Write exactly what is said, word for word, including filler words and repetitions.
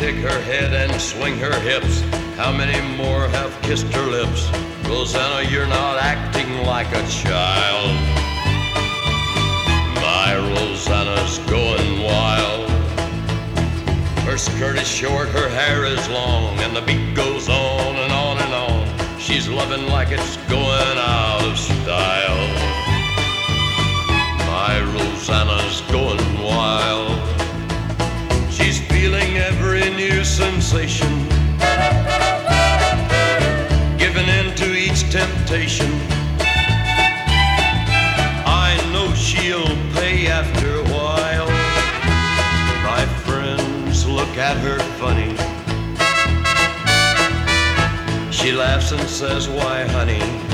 shake her head and swing her hips. How many more have kissed her lips? Rosanna, you're not acting like a child. My Rosanna's going wild. Her skirt is short, her hair is long, and the beat goes on and on and on. She's loving like it's going out of style. My Rosanna's going wild. She's feeling every new sensation, giving in to each temptation. I know she'll pay after a while. My friends look at her funny. She laughs and says, why, honey,